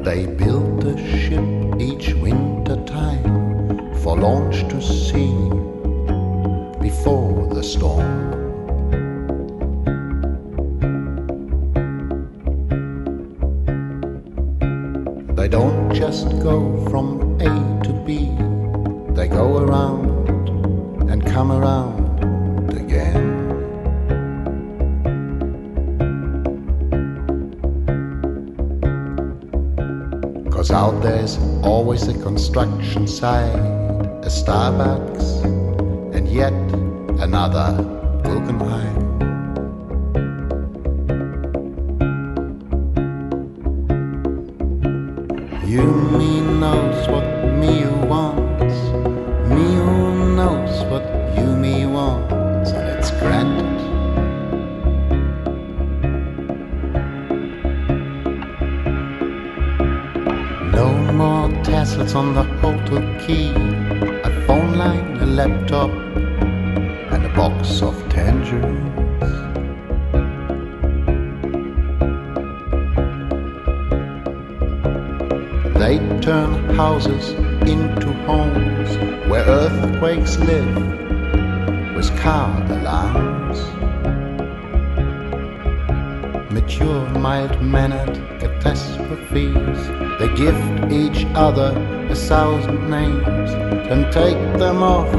They built a ship each winter time for launch to sea before the storm. They don't just go from A to B, they go around and come around again. Cause out there's always a construction site, a Starbucks, and yet another Guggenheim. You, me knows what me wants, me who knows what you, me wants, and it's granted. No more tassels on the hotel key, a phone line, a laptop, and a box of tangerines. They turn houses into homes where earthquakes live with car alarms. Mature, mild-mannered catastrophes, they gift each other 1,000 names and take them off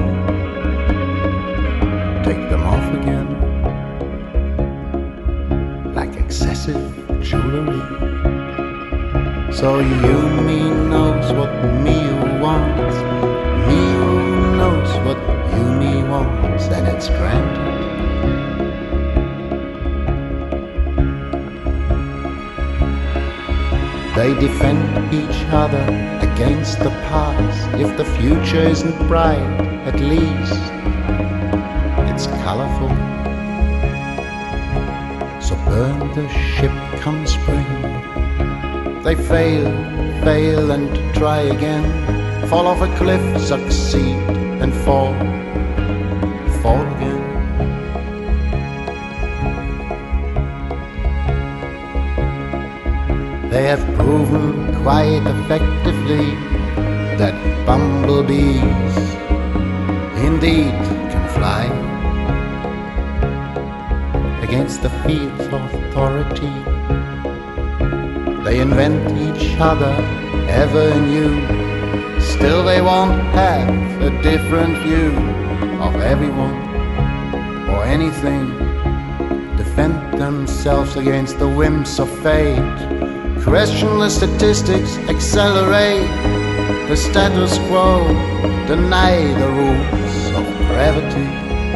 again, like excessive jewelry. So you, me knows what me wants, me who knows what you, me wants, and it's granted. They defend each other against the past. If the future isn't bright, at least it's colorful. So burn the ship come spring. They fail and try again, fall off a cliff, succeed and fall again. They have proven quite effectively that bumblebees indeed can fly against the field's authority. They invent each other ever new, still they won't have a different view of everyone or anything. Defend themselves against the whims of fate, question the statistics, accelerate the status quo, deny the rules of gravity.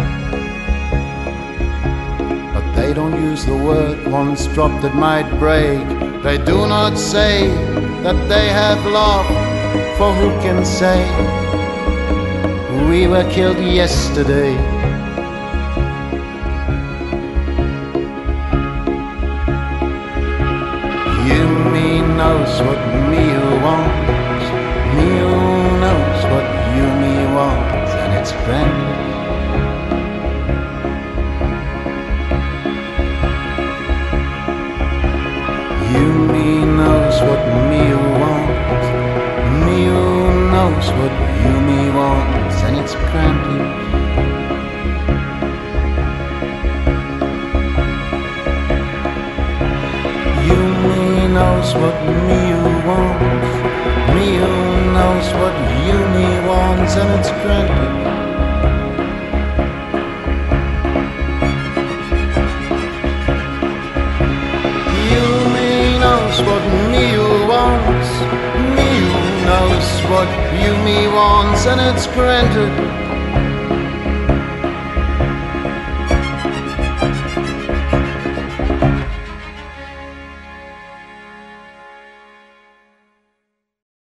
But they don't use the word once dropped that might break. They do not say that they have love, for who can say we were killed yesterday? You, me knows what me wants, me who knows what you, me wants, and it's granted. You, me knows what me wants, me who knows what you, me wants, and it's granted. You, me knows what me wants, me who knows what you, me wants, and it's granted. What me wants, me who knows what you, me wants, and it's granted.